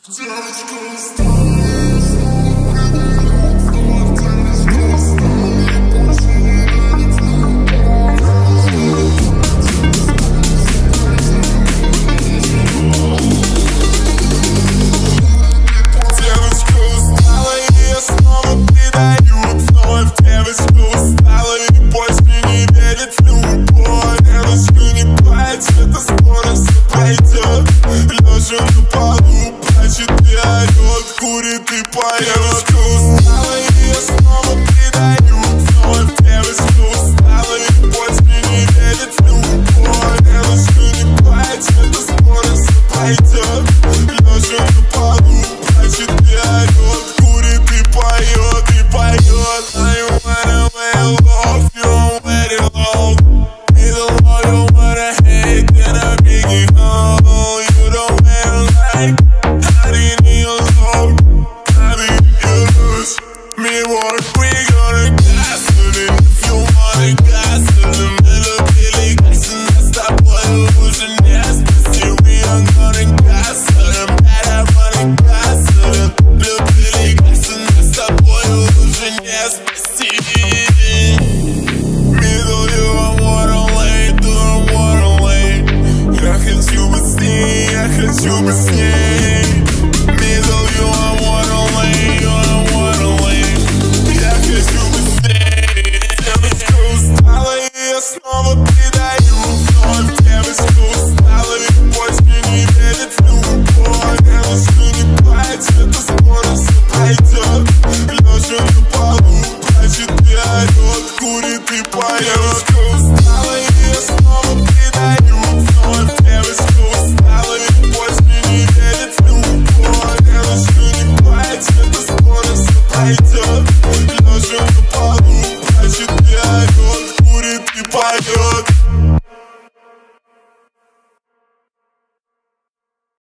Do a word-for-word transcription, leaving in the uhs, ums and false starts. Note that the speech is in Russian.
Курит и поет. Устала и я снова предаю. Вновь девочка устала и больше не верит в любовь. Девочка не плачет, это скоро все пройдет. Лежа на полу, плачет и орет. Курит и поет, и поет. Now you wanna wear love, you don't wear it long. Me the love, you wanna hate, then I bring it home. You don't wear like I didn't need your love. Me wanna bring on a gasoline. If you wanna gasoline, little Billy Gason, that's that boy illusion. Yes, this year we are gonna gasoline. Better running gasoline. Little Billy Gason, that's that boy illusion. Yes, this year. Me though you I wanna wait, do I wanna wait. Я хочу быстрее, я хочу быстрее. Me though you I wanna wait, I wanna wait. Снова предаю, вновь девочка устала и больше не верит в любовь. Девочка не плачет, это скоро все пройдет. Лежа на полу, плачет и орет, курит и поет. Девочка устала и я снова предаю, вновь девочка устала и больше не верит в любовь. Девочка не плачет, это скоро все пройдет.